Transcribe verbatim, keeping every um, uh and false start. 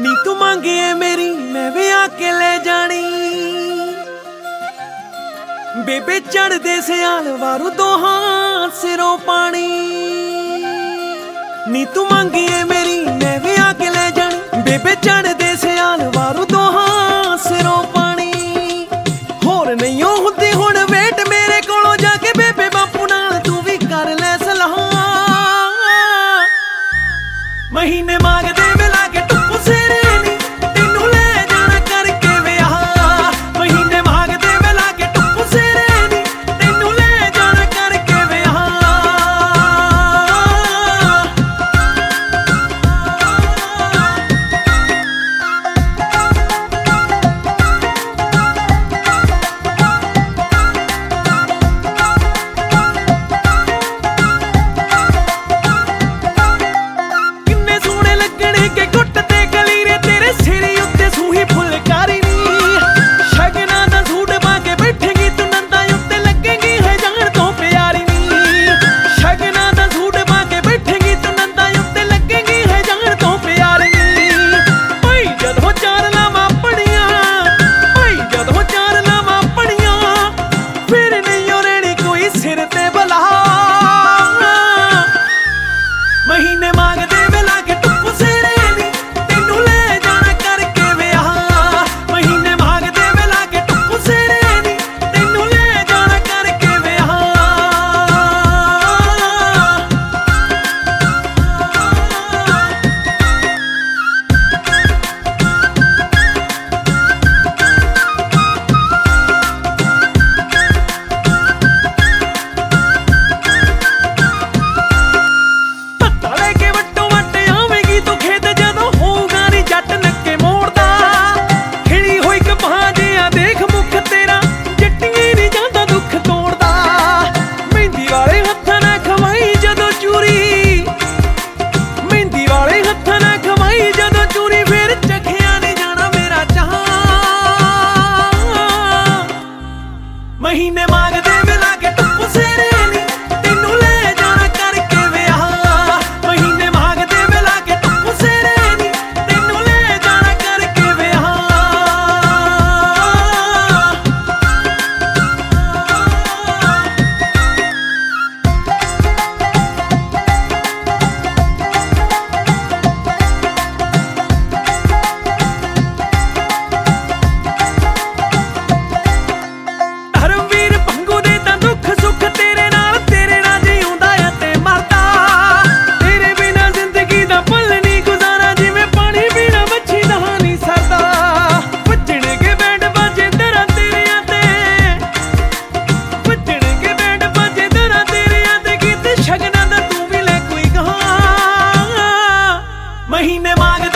ਨੀ ਤੂੰ ਮੰਗੇ ਮੇਰੀ ਮੈਂ ਵਿਆਹ ਕੇ ਲੈ ਜਾਣੀ। ਬੇਬੇ ਚੜਦੇ ਸਿਆਲ ਵਾਰੂ ਦੋਹਾਂ ਸਿਰੋਂ ਪਾਣੀ। ਨੀ ਤੂੰ ਮੰਗੇ ਮੇਰੀ ਮੈਂ ਵਿਆਹ ਕੇ ਲੈ ਜਾਣੀ। ਬੇਬੇ ਚੜਦੇ ਸਿਆਲ ਵਾਰੂ ਦੋਹਾਂ ਸਿਰੋਂ ਪਾਣੀ। ਹੋਰ ਨਹੀਂ ਹੁੰਦੀ ਹੁਣ ਵੇਟ ਮੇਰੇ ਕੋਲੋਂ ਜਾ ਕੇ ਬੇਬੇ ਬਾਪੂ ਨਾਲ ਤੂੰ ਵੀ ਕਰ ਲੈ ਸਲਾਹ। ਮਹੀਨੇ ਮੰਗਦੇ ਮਿਲਾ ਕੇ ਟੁੱਪੂ ਸਿਰੇ ਨੀ ਤੈਨੂੰ ਲੈ ਜਾਣਾ ਕਰਕੇ ਵਿਆਹ। ਮਹੀਨੇ ਮੰਗਦੇ ਮਿਲਾ ਕੇ ਟੁੱਪੂ ਸਿਰੇ ਨੀ ਤੈਨੂੰ ਲੈ ਜਾਣਾ ਕਰਕੇ ਵਿਆਹ। ਕਿੰਨੇ ਸੋਹਣੇ ਲੱਗਣੇ ਕਿ ਗੁੱਟ ਤੇ ਕਲੀਰੇ ਤੇਰੇ ਸਿਰ ਉੱਤੇ ਸੂਹੀ ਫੁਲਕਾਰੀ ਨੀ। ਸ਼ਗਨਾਂ ਦਾ ਸੂਟ ਪਾ ਕੇ ਬੈਠੇਗੀ ਤੂੰ ਨੰਦਾਂ ਉੱਤੇ ਲੱਗੇਗੀ ਹੈ ਜਾਣ ਤੋਂ ਪਿਆਰੀ ਨੀ। ਸ਼ਗਨਾਂ ਦਾ ਸੂਟ ਪਾ ਕੇ ਬੈਠੇਗੀ ਤੂੰ ਨੰਦਾਂ ਉੱਤੇ ਲੱਗੇਗੀ ਹੈ ਜਾਣ ਤੋਂ ਪਿਆਰੀ ਨੀ। ਭਾਈ ਜਦੋਂ ਚਾਰ ਲਾਵਾਂ ਪੜੀਆਂ ਭਾਈ ਜਦੋਂ ਚਾਰ ਲਾਵਾਂ ਪੜੀਆਂ ਫਿਰ ਨਹੀਂ ਓ ਰਹਿਣੀ ਕੋਈ ਸਿਰ ਤੇ ਬਲਾ। ਮਹੀਨੇ ਮੰਗਦੇ ਮਿਲਾ ਕੇ ਟੁੱਪੂ ਸਿਰੇ ਨੀ ਤੈਨੂੰ ਲੈ ਜਾਣਾ ਕਰਕੇ ਵਿਆਹ। ਮਹੀਨੇ ਮੰਗਦੇ ਮਿਲਾ ਕੇ ਟੁੱਪੂ ਸਿਰੇ ਨੀ ਤੈਨੂੰ ਲੈ ਜਾਣਾ ਕਰਕੇ ਵਿਆਹ। ਧੱਕਾ ਲੈ ਕੇ ਵੱਟੋਂ ਵੱਟ ਆਵੇਂਗੀ ਤੂੰ ਖੇਤ ਜਦੋਂ ਹੋਊਗਾ ਨੀ ਜੱਟ ਨੱਕੇ ਮੋੜਦਾ। ਖਿੜੀ ਹੋਈ ਕਪਾਹ ਜਿਹਾ ਦੇਖ ਮੁੱਖ ਤੇਰਾ ਜੱਟੀਏ ਨੀ ਜਾਂਦਾ ਦੁੱਖ ਤੋੜਦਾ। ਮਹਿੰਦੀ ਵਾਲੇ ਹੱਥਾਂ ਨਾਲ ਖਵਾਈ ਜਦੋਂ ਚੂਰੀ ਮਹਿੰਦੀ ਵਾਲੇ ਹੱਥਾਂ ਨਾਲ ਖਵਾਈ ਜਦੋਂ ਚੂਰੀ ਫਿਰ ਚਖਿਆ ਨੀ ਜਾਣਾ ਮੇਰਾ ਚਾਹ। ਮਹੀਨੇ ਮੰਗਦੇ ਮਿਲਾ ਕੇ ਟੁੱਪੂ ਸਿਰੇ ਨੀ ਤੈਨੂੰ ਲੈ ਜਾਣਾ ਕਰਕੇ ਵਿਆਹ। ਮਹੀਨੇ ਮੰਗਦੇ ਮਿਲਾ ਕੇ ਟੁੱਪੂ ਸਿਰੇ ਨੀ ਤੈਨੂੰ ਲੈ ਜਾਣਾ ਕਰਕੇ ਵਿਆਹ। ਧਰਮਵੀਰ ਭੰਗੂ ਦੇ ਤਾਂ ਦੁੱਖ ਸੁੱਖ ਤੇਰੇ ਨਾਲ ਤੇਰੇ ਨਾਲ ਜਿਉਂਦਾ ਆ ਤੇ ਮਰਦਾ। ਤੇਰੇ ਬਿਨਾਂ ਜ਼ਿੰਦਗੀ ਦਾ ਪਲ ਨਹੀਂ ਗੁਜ਼ਾਰਾ ਜਿਵੇਂ ਪਾਣੀ ਬਿਨਾਂ ਮੱਛੀ ਦਾ ਨਹੀਂ ਸਰਦਾ। ਵੱਜਣਗੇ ਬੈਂਡ ਬਾਜੇ ਦਰਾਂ ਤੇਰਿਆਂ ਤੇ ਵੱਜਣਗੇ ਬੈਂਡ ਬਾਜੇ ਦਰਾਂ ਤੇਰਿਆਂ ਤੇ ਗੀਤ ਸ਼ਗਨਾਂ ਦਾ ਤੂੰ ਵੀ ਲੈ ਕੋਈ ਗਾਂ। ਮਹੀਨੇ ਮੰਗਦੇ